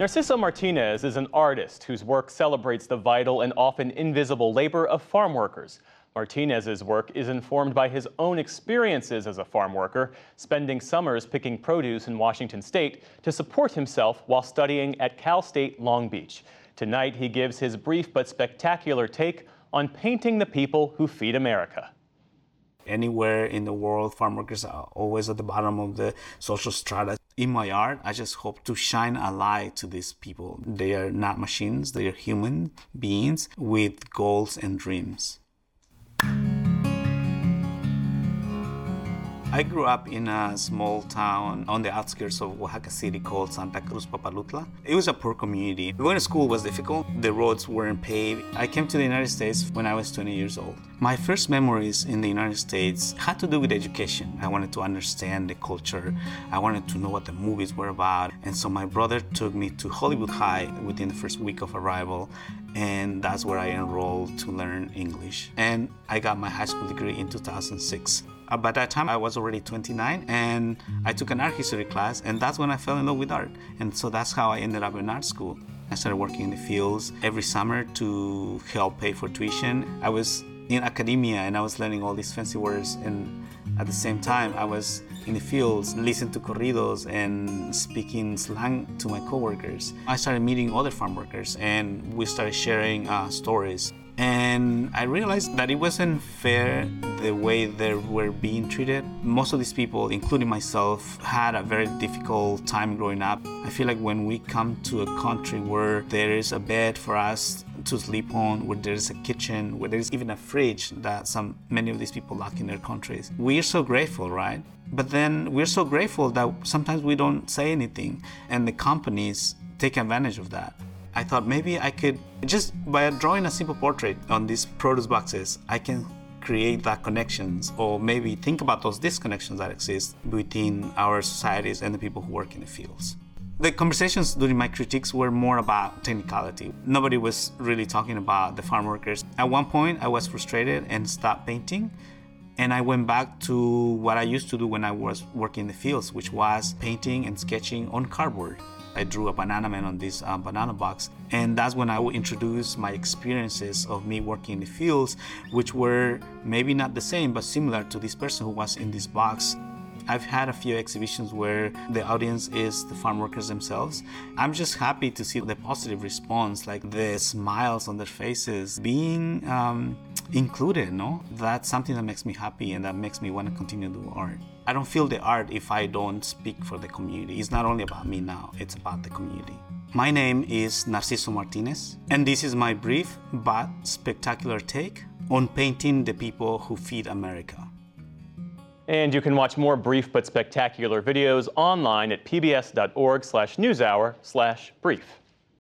Narciso Martinez is an artist whose work celebrates the vital and often invisible labor of farm workers. Martinez's work is informed by his own experiences as a farm worker, spending summers picking produce in Washington state to support himself while studying at Cal State Long Beach. Tonight, he gives his brief but spectacular take on painting the people who feed America. Anywhere in the world, farm workers are always at the bottom of the social strata. In my art, I just hope to shine a light to these people. They are not machines, they are human beings with goals and dreams. I grew up in a small town on the outskirts of Oaxaca City called Santa Cruz Papalutla. It was a poor community. Going to school was difficult. The roads weren't paved. I came to the United States when I was 20 years old. My first memories in the United States had to do with education. I wanted to understand the culture. I wanted to know what the movies were about. And so my brother took me to Hollywood High within the first week of arrival. And that's where I enrolled to learn English. And I got my high school degree in 2006. By that time, I was already 29, and I took an art history class, and that's when I fell in love with art. And so that's how I ended up in art school. I started working in the fields every summer to help pay for tuition. I was in academia, and I was learning all these fancy words, and at the same time, I was in the fields, listening to corridos and speaking slang to my coworkers. I started meeting other farm workers, and we started sharing stories. And I realized that it wasn't fair the way they were being treated. Most of these people, including myself, had a very difficult time growing up. I feel like when we come to a country where there is a bed for us to sleep on, where there's a kitchen, where there's even a fridge that many of these people lack in their countries, we're so grateful, right? But then we're so grateful that sometimes we don't say anything, and the companies take advantage of that. I thought maybe I could, just by drawing a simple portrait on these produce boxes, I can create that connections, or maybe think about those disconnections that exist between our societies and the people who work in the fields. The conversations during my critiques were more about technicality. Nobody was really talking about the farm workers. At one point, I was frustrated and stopped painting. And I went back to what I used to do when I was working in the fields, which was painting and sketching on cardboard. I drew a banana man on this banana box, and that's when I would introduce my experiences of me working in the fields, which were maybe not the same, but similar to this person who was in this box. I've had a few exhibitions where the audience is the farm workers themselves. I'm just happy to see the positive response, like the smiles on their faces, being included, no? That's something that makes me happy and that makes me want to continue to do art. I don't feel the art if I don't speak for the community. It's not only about me now, it's about the community. My name is Narciso Martinez, and this is my brief but spectacular take on painting the people who feed America. And you can watch more brief but spectacular videos online at pbs.org/newshour/brief.